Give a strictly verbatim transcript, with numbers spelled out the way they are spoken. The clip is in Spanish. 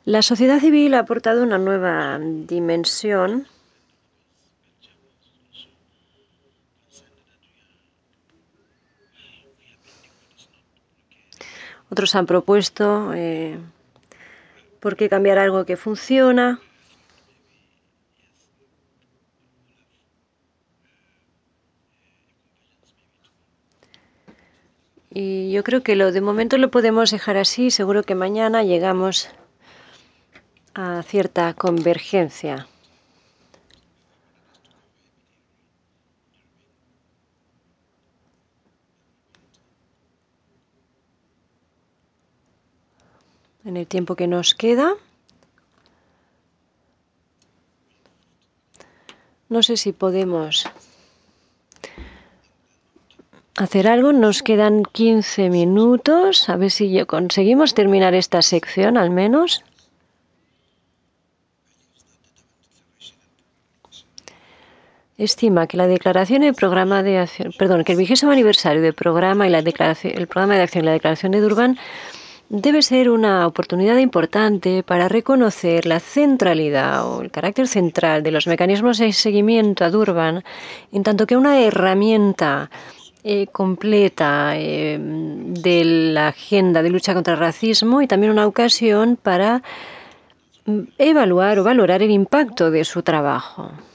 La sociedad civil ha aportado una nueva dimensión Otros han propuesto eh, por qué cambiar algo que funciona. Y yo creo que lo de momento lo podemos dejar así. Seguro que mañana llegamos a cierta convergencia. En el tiempo que nos queda. No sé si podemos hacer algo. Nos quedan quince minutos. A ver si conseguimos terminar esta sección al menos. Estima que la declaración y el programa de acción, perdón, que el vigésimo aniversario del programa y la declaración, el programa de acción y la declaración de Durban debe ser una oportunidad importante para reconocer la centralidad o el carácter central de los mecanismos de seguimiento a Durban, en tanto que una herramienta eh, completa eh, de la agenda de lucha contra el racismo y también una ocasión para evaluar o valorar el impacto de su trabajo.